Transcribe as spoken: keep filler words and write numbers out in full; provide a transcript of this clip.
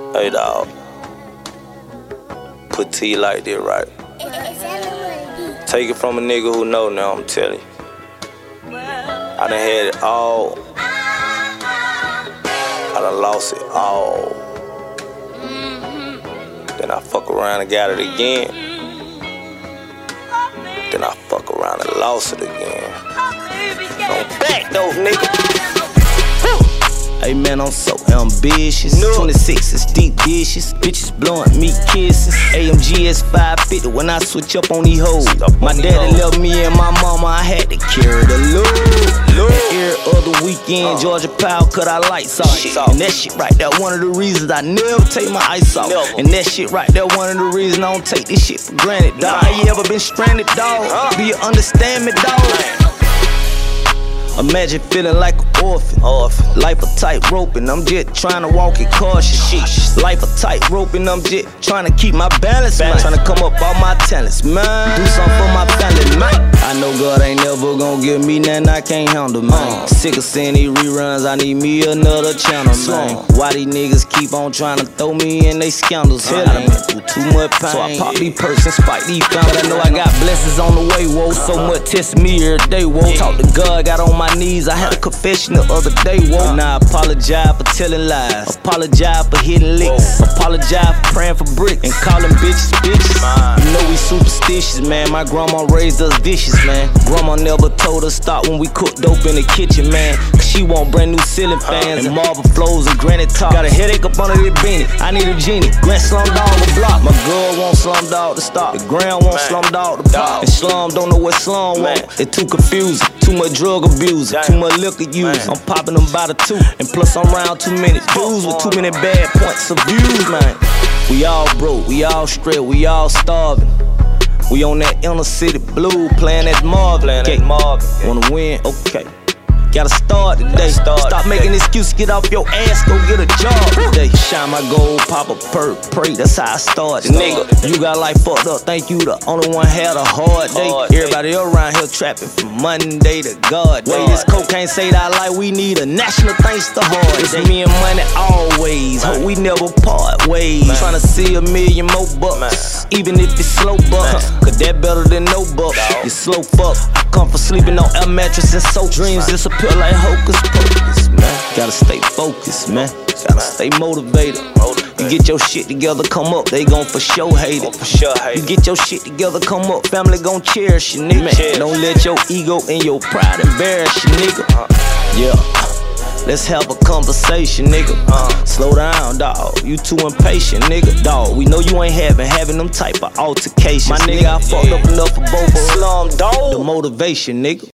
Hey dawg, put T like this, right? Take it from a nigga who know now, I'm telling you. I done had it all. I done lost it all. Then I fuck around and got it again. Then I fuck around and lost it again. Don't back those niggas. Hey man, I'm so ambitious. No. twenty-six is deep dishes. Bitches blowing me kisses. A M G S five fifty when I switch up on these hoes. My daddy left me and my mama, I had to carry the load. load. Every other weekend, uh. Georgia Power cut our lights off. Shit. And that shit right there, one of the reasons I never take my ice off. Never. And that shit right there, one of the reasons I don't take this shit for granted, dawg. Nah. You ever been stranded, dawg? Uh. Do you understand me, dawg? Imagine feeling like an orphan. orphan. Life a tightrope and I'm just trying to walk it cautious. Life a tightrope and I'm just trying to keep my balance, man. Trying to come up all my talents, man. Do something for my family, man. I know God ain't never gonna give me nothing I can't handle, man. Uh. Sick of seeing these reruns, I need me another channel, man. Why these niggas keep on trying to throw me in they scandals? Hell, I done been through too much pain. So I pop these perks and spike these founds. I know I got blessings on the way, whoa. So much testing me every day, whoa. Talk to God, got on my knees, I had a confession the other day, whoa. And I apologize for telling lies, apologize for hitting licks, apologize for praying for bricks and calling bitches bitches. You know we superstitious, man. My grandma raised us vicious, man. Grandma never told us stop when we cook dope in the kitchen, man. Cause she want brand new ceiling fans and marble floors and granite top. Got a headache up under this beanie, I need a genie. Grant Slumdog will block. My girl want Slumdog to stop, the ground want Slumdog to pop. And Slum don't know what Slum want. It's too confusing, too much drug abuse, too much liquor use. I'm popping them by the two, and plus I'm round too many dudes with too many bad points of views, man. We all broke, we all straight, we all starving. We on that inner city blue, playing that Marvin. Okay. Wanna win? Okay. Gotta start today. Start Stop today. Making excuses, get off your ass, go get a job today. Shine my gold, pop a perk, pray, that's how I start. Nigga, you got life fucked up, think you the only one had a hard day. Hard Everybody day. Around here trapping from Monday to God day. This cocaine say that like we need a national thanks to hard. It's me and money always, hope we never part ways. Tryna see a million more bucks, man. Even if it's slow bucks, cause that better than no bucks. You slow fuck, I come for sleeping on air mattress and so dreams disappear like hocus pocus, man. Gotta stay focused, man. Gotta stay motivated. You get your shit together, come up, they gon' for sure hate it. You get your shit together, come up, family gon' cherish you, nigga. Don't let your ego and your pride embarrass you, nigga. Yeah, let's have a conversation, nigga. Slow down, dawg, you too impatient, nigga. Dawg, we know you ain't having having them type of altercations. My nigga, I fucked up enough for both of us. Slumdog, the motivation, nigga.